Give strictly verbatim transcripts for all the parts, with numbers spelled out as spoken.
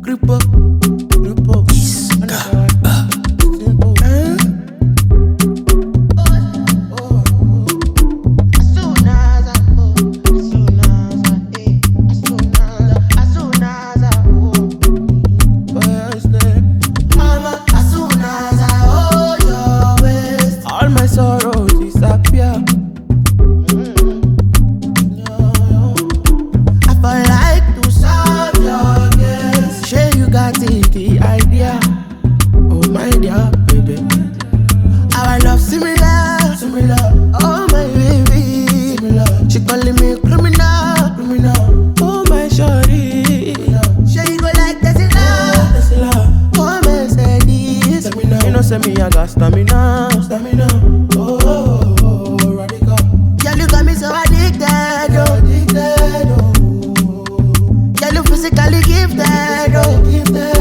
Grupo, grupo. Iska. The idea, oh my dear baby, our love similar, similar. Oh my baby, similar. She calling me criminal, criminal. Oh my shorty, she go like Tesla, oh Mercedes. You know, send me I got stamina, stamina. Oh, oh, oh, oh, radical. Yeah, you got me so addicted, oh, addicted, oh. Yeah, you physically gifted, oh, gifted.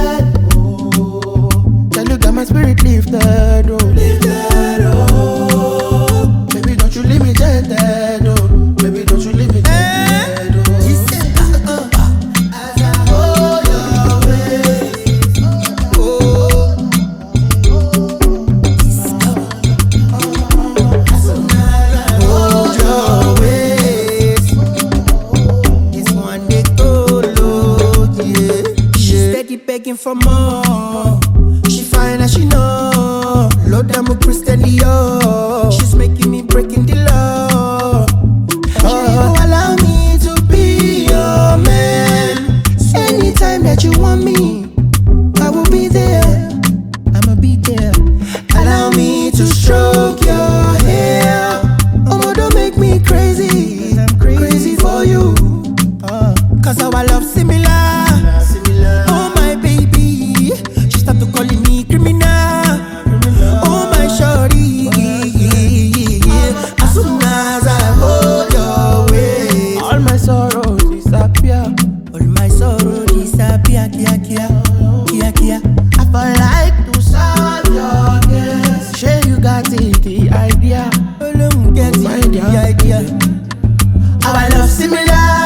My spirit lifted, oh, lifted, oh. Baby, don't you leave me dead, oh. Baby, don't you leave me dead, oh. She said, uh, uh, as I hold your waist, oh, as soon as I hold your waist, this one they go low, yeah. She steady begging for more. She fine and she know. Lord, I'm a Christian, yo. She's making me breaking the law. Oh, allow me to be your man. Anytime that you want me, I will be there. I'ma be there. Allow me to stroke your hair. Oh, don't make me crazy. I'm crazy, crazy for you. Uh, Cause our love similar. similar. Oh, my baby. She started calling me criminal. Oh my shorty, as soon as I hold your waist, all my sorrow disappear. All my sorrow disappear. Kia kia, kia kia. I feel like to solve your case. Sure you got it, the idea. Get it, the idea. Our love similar.